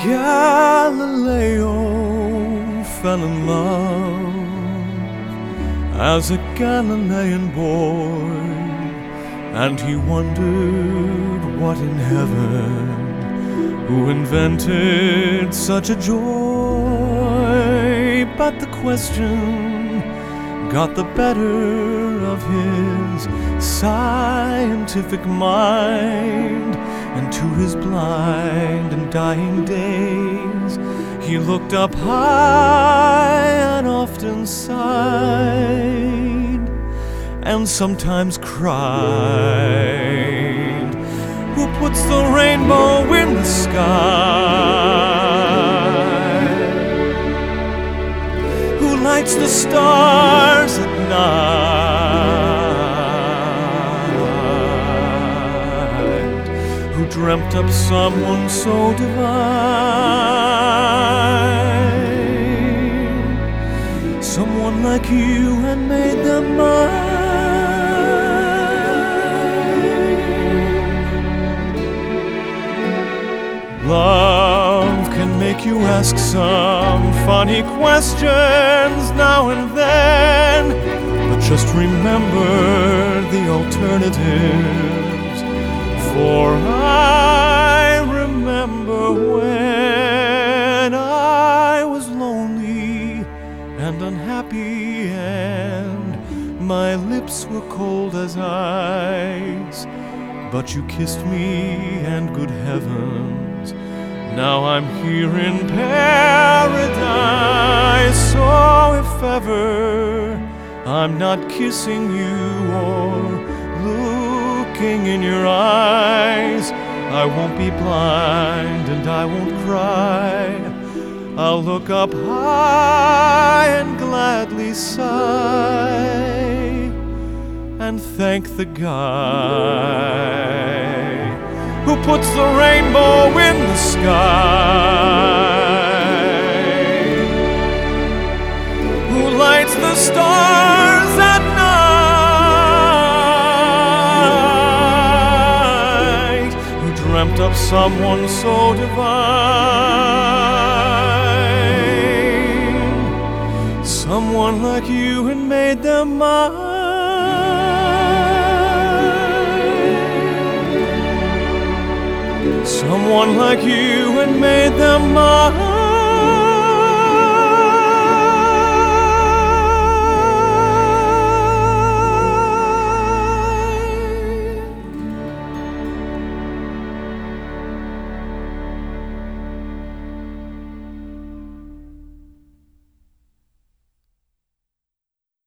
Galileo fell in love as a Galilean boy, and he wondered what in heaven, who invented such a joy. But the question got the better of his scientific mind, and to his blind and dying days he looked up high and often sighed, and sometimes cried. Who puts the rainbow in the sky? Who lights the stars at night? Who dreamt up someone so divine? Someone like you, and made them mine. Love can make you ask some funny questions now and then, but just remember the alternatives. For I remember when I was lonely and unhappy, and my lips were cold as ice, but you kissed me, and good heavens, now I'm here in paradise. So if ever I'm not kissing you or looking in your eyes, I won't be blind and I won't cry. I'll look up high and gladly sigh, and thank the guy who puts the rainbow in the sky, who lights the stars at night, who dreamt up someone so divine, someone like you, and made them mine. Someone like you, and made them mine.